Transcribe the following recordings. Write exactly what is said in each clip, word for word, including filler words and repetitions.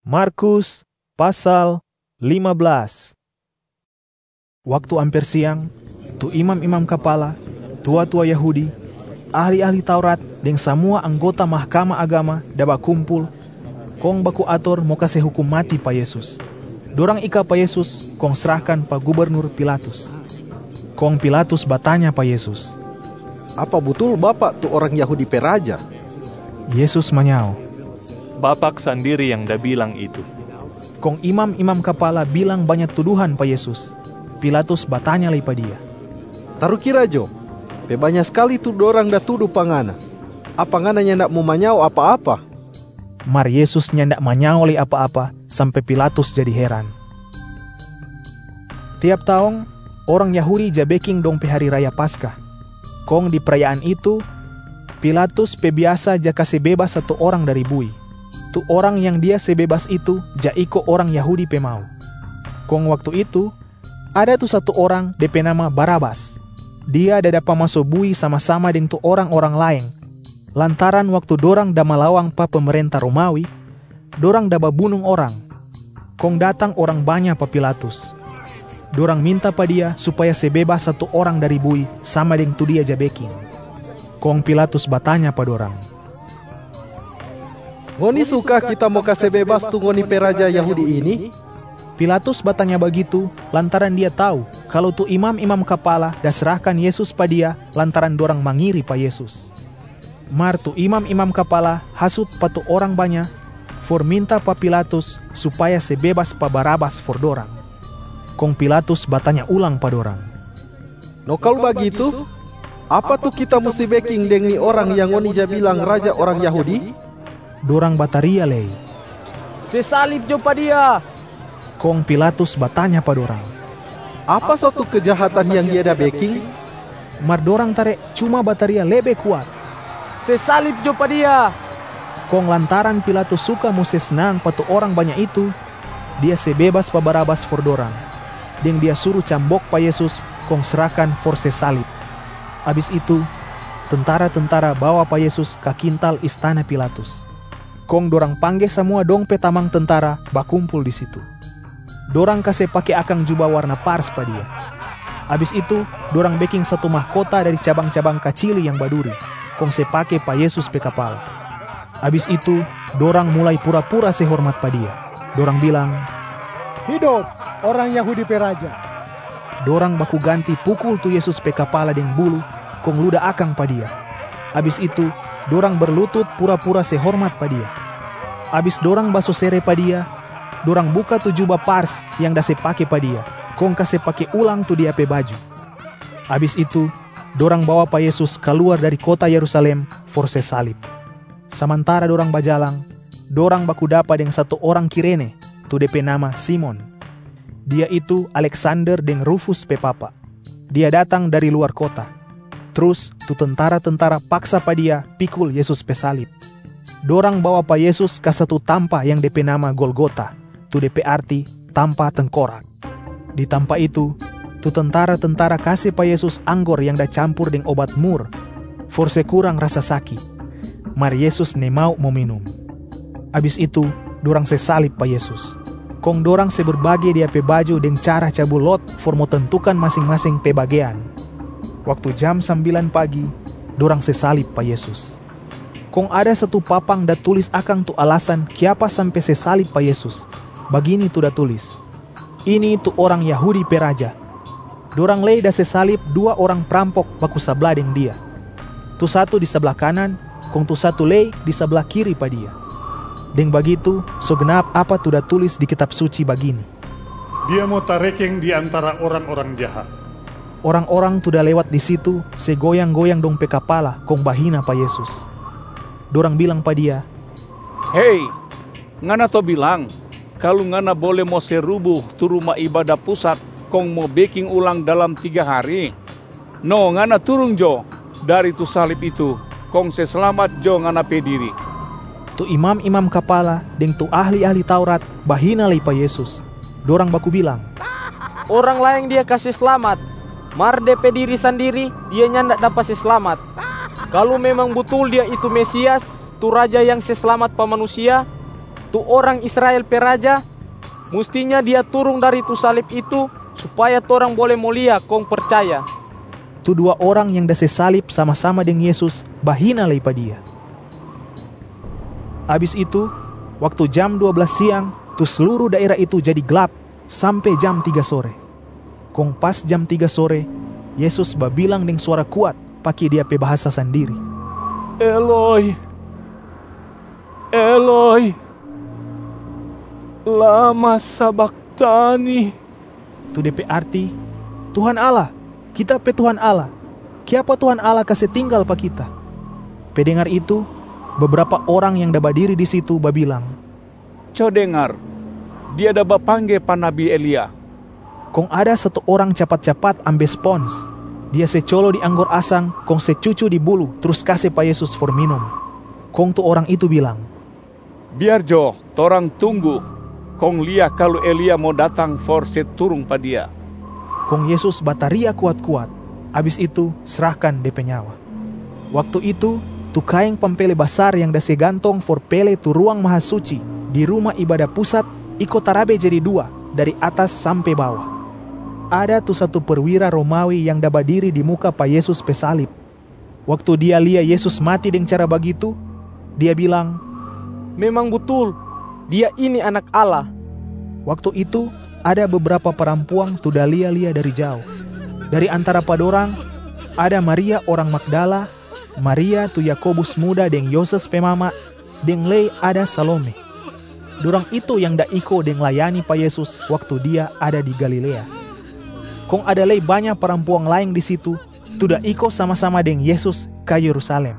Markus pasal lima belas. Waktu hampir siang, tu imam-imam kepala, tua-tua Yahudi, ahli-ahli Taurat, dan semua anggota mahkamah agama daba kumpul, kong baku atur mau kasih hukum mati pa Yesus. Dorang ika pa Yesus, kong serahkan pa Gubernur Pilatus. Kong Pilatus bertanya pa Yesus, "Apa betul Bapak tu orang Yahudi peraja?" Yesus menyau, "Bapak sendiri yang dah bilang itu." Kong imam-imam kepala bilang banyak tuduhan pa Yesus. Pilatus bertanya lagi pa dia, "Taruh kira jo, pe banyak sekali tu dorang dah tuduh pangana. Apa ngana nyandak mau manyau apa-apa?" Mar Yesus nyandak manyau lagi apa-apa, sampai Pilatus jadi heran. Tiap tahun, orang Yahudi ja beking dong pe hari raya Paskah. Kong di perayaan itu, Pilatus pe biasa ja kasih bebas satu orang dari bui. Tu orang yang dia sebebas itu ja iko orang Yahudi pe mau. Kong waktu itu, ada tu satu orang de pe nama Barabas. Dia ada dapat masuk bui sama-sama dengan tu orang-orang lain. Lantaran waktu dorang da malawang pa pemerintah Romawi, dorang da bunuh orang. Kong datang orang banyak pa Pilatus. Dorang minta pa dia supaya sebebas satu orang dari bui sama dengan tu dia ja beking. Kong Pilatus bertanya pa dorang, "Ngoni suka kita mau kasih bebas tu ngoni peraja Yahudi ini?" Pilatus bertanya begitu lantaran dia tahu kalau tu imam-imam kepala dah serahkan Yesus pa dia lantaran dorang mangiri pa Yesus. Mar tu imam-imam kepala hasut pa tu orang banyak for minta pa Pilatus supaya sebebas pa Barabas for dorang. Kong Pilatus bertanya ulang pa dorang, "No kalau begitu, apa tuh kita mesti backing dengan orang yang ngoni ja bilang raja orang Yahudi?" Dorang bataria lei, "Sesalib jo pa dia." Kong Pilatus bertanya pa dorang, "Apa suatu kejahatan yang dia dah backing?" Mar dorang tarik cuma bataria lebih kuat, "Sesalib jo pa dia." Kong lantaran Pilatus suka mau senang pa tu orang banyak itu, dia sebebas pa Barabas for dorang. Dan dia suruh cambok pa Yesus, kong serahkan for sesalib. Abis itu, tentara-tentara bawa pa Yesus ke kintal istana Pilatus. Kong dorang panggil semua dong pe tamang tentara bakumpul di situ. Dorang kasih pakai akang jubah warna pars pa dia. Abis itu, dorang baking satu mahkota dari cabang-cabang kacili yang baduri, kong se pakai pa Yesus pe kapala. Abis itu, dorang mulai pura-pura sehormat pa dia. Dorang bilang, "Hidup orang Yahudi peraja." Dorang baku ganti pukul tu Yesus pe kapala deng bulu, kong luda akang pa dia. Abis itu, dorang berlutut pura-pura sehormat pa dia. Abis dorang baso sere pa dia, dorang buka tu jubah pars yang dah se pake pa dia, kong kase pake ulang tu dia pe baju. Abis itu, dorang bawa pa Yesus keluar dari kota Yerusalem for sesalib. Sementara dorang bajalang, dorang baku dapa dengan satu orang Kirene, tu de pe nama Simon. Dia itu Alexander deng Rufus pe papa. Dia datang dari luar kota. Terus tu tentara-tentara paksa pa dia pikul Yesus pe salib. Dorang bawa pa Yesus ke satu tampa yang de pe nama Golgota, tu de pe arti tampa tengkorak. Di tampa itu, tu tentara-tentara kasih pa Yesus anggor yang dah campur dengan obat mur, for sekurang rasa sakit. Mar Yesus ne mau mau minum. Abis itu, dorang sesalib pa Yesus. Kong dorang se berbagi dia pe baju dengan cara cabulot for mau tentukan masing-masing pe bagian. Waktu jam sembilan pagi, dorang sesalib pa Yesus. Kong ada satu papang da tulis akang tu alasan kiapa sampai sesalib pa Yesus. Begini tu da tulis, "Ini tu orang Yahudi peraja." Dorang lei da sesalib dua orang perampok baku sebelah deng dia. Tu satu di sebelah kanan, kong tu satu lei di sebelah kiri pa dia. Deng begitu, so genap apa tu da tulis di kitab suci begini, "Dia mau tarekeng di antara orang-orang jahat." Orang-orang tu da lewat di situ, segoyang-goyang dong pe kapala, kong bahina pa Yesus. Dorang bilang pa dia, "Hei, ngana to bilang, kalau ngana boleh mau serubuh tu rumah ibadah pusat, kong mau baking ulang dalam tiga hari. No, ngana turung jo dari tu salib itu, kong seselamat jo ngana pe diri." Tu imam-imam kepala deng tu ahli-ahli Taurat bahina lagi pa Yesus. Dorang baku bilang, "Orang lain dia kasih selamat, mar de pe diri sendiri dia nyandak dapat selamat. Kalau memang betul dia itu Mesias, tu raja yang seselamat pa manusia, tu orang Israel pe raja, mustinya dia turun dari tu salib itu supaya torang boleh mulia kong percaya. Tu dua orang yang dase salib sama-sama dengan Yesus bahina lei pa dia. Habis itu, waktu jam dua belas siang, tu seluruh daerah itu jadi gelap sampai jam tiga sore. Kong pas jam tiga sore, Yesus babilang dengan suara kuat pakai dia pe bahasa sendiri. Eloi, Eloi, lama sabachthani. Tu D P arti, Tuhan Allah, kita pe Tuhan Allah, kiapa Tuhan Allah kasih tinggal pa kita? Pendengar itu, beberapa orang yang dah berdiri di situ babilang, Co dengar, dia dah bapanggil pa Nabi Elia. kong ada satu orang cepat-cepat ambil spons. Dia secolo di anggur asang, kong secucu di bulu, terus kasih pa Yesus for minum. Kong tu orang itu bilang, Biar Jo, torang tunggu. Kong lihat kalau Elia mau datang for seturung pa dia. kong Yesus bataria kuat-kuat. Habis itu, serahkan D P nyawa. Waktu itu, tu kain pempele besar yang dase gantong for pele tu ruang maha suci di rumah ibadah pusat, iko tarabe jadi dua, dari atas sampai bawah. Ada tu satu perwira Romawi yang dah berdiri di muka pa Yesus pe salib. Waktu dia lihat Yesus mati dengan cara begitu, dia bilang, Memang betul, dia ini anak Allah. waktu itu ada beberapa perempuan tu dah lia-lia dari jauh. Dari antara padorang, ada Maria orang Magdala, Maria tu Yakobus muda deng Yoses pe mama, deng lei ada Salome. Dorang itu yang dah iko deng layani pa Yesus waktu dia ada di Galilea. Kong ada lei banyak perempuan lain di situ, tu dah iko sama-sama deng Yesus ke Yerusalem.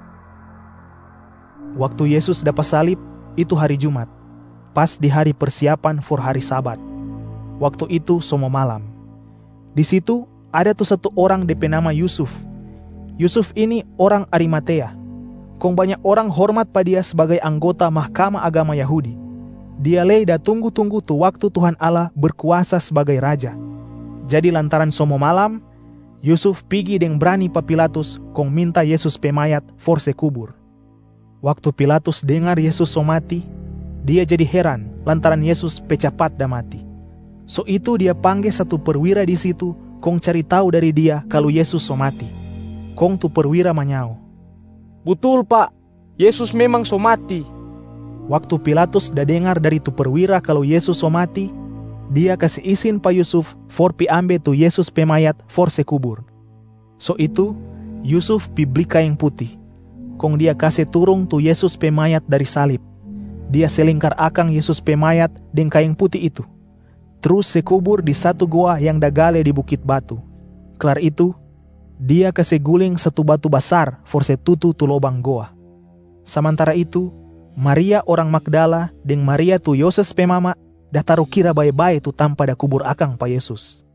Waktu Yesus dapat salib, itu hari Jumat, pas di hari persiapan for hari Sabat. Waktu itu somo malam. Di situ ada tuh satu orang D P nama Yusuf. Yusuf ini orang Arimatea. Kong banyak orang hormat pa dia sebagai anggota Mahkamah Agama Yahudi. Dia lei dah tunggu-tunggu tuh waktu Tuhan Allah berkuasa sebagai raja. Jadi lantaran somo malam, Yusuf pergi deng berani pa Pilatus kong minta Yesus pe mayat for se kubur. Waktu Pilatus dengar Yesus so mati, dia jadi heran lantaran Yesus pe cepat dah mati. So itu dia panggil satu perwira di situ, kong cari tahu dari dia kalau Yesus so mati. Kong tu perwira manyao, Betul pak, Yesus memang so mati. Waktu Pilatus dah dengar dari tu perwira kalau Yesus so mati, dia kasih izin pa Yusuf for pi ambe tu Yesus pe mayat for se kubur. So itu Yusuf pi beli kain putih, kong dia kasih turung tu Yesus pe mayat dari salib. Dia selingkar akang Yesus pe mayat dengan kain putih itu. Terus se kubur di satu goa yang dagale di bukit batu. Kelar itu, dia kasih guling satu batu besar for se tutu tu lobang goa. Sementara itu, Maria orang Magdala dengan Maria tu Yoses pe mama dah taruh kira bae-bae tu tanpa da kubur akang pa Yesus.